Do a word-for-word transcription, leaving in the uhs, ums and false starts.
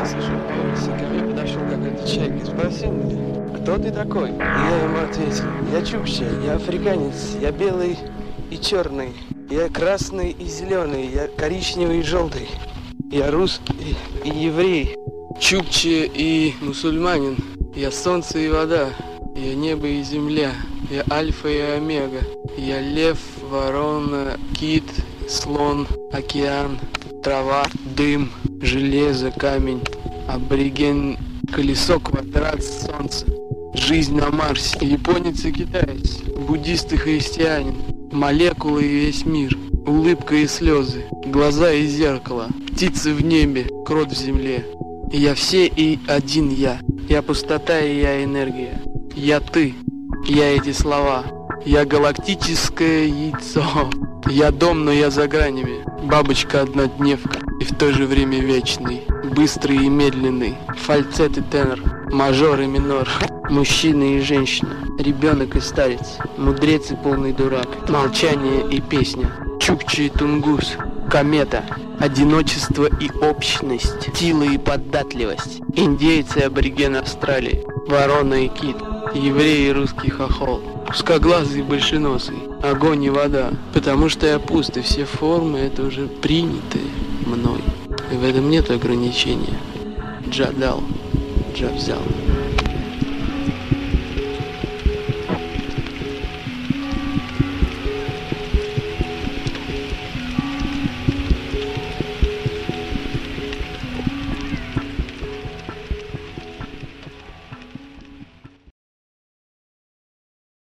Слушай, по улице ко мне подошел какой-то человек и спросил меня, кто ты такой? И я ему ответил, я чукча, я африканец, я белый и черный, я красный и зеленый, я коричневый и желтый, я русский и еврей, чукча и мусульманин, я солнце и вода, я небо и земля, я альфа и омега, я лев, ворона, кит, слон, океан, трава, дым, железо, камень, абориген, колесо, квадрат, солнце, жизнь на Марсе, японец и китаец, буддист и христианин, молекулы и весь мир, улыбка и слезы, глаза и зеркало, птицы в небе, крот в земле. Я все и один я, я пустота и я энергия, я ты, я эти слова, я галактическое яйцо, я дом, но я за гранями, бабочка-однодневка и в то же время вечный, быстрый и медленный, фальцет и тенор, мажор и минор, мужчина и женщина, ребенок и старец, мудрец и полный дурак, молчание и песня, чукча и тунгус, комета, одиночество и общность, сила и податливость, индейцы и аборигены Австралии, ворона и кит, еврей и русский хохол, узкоглазый и большеносый, огонь и вода, потому что я пуст, и все формы это уже приняты мной, и в этом нет ограничения. Джа дал, Джа взял.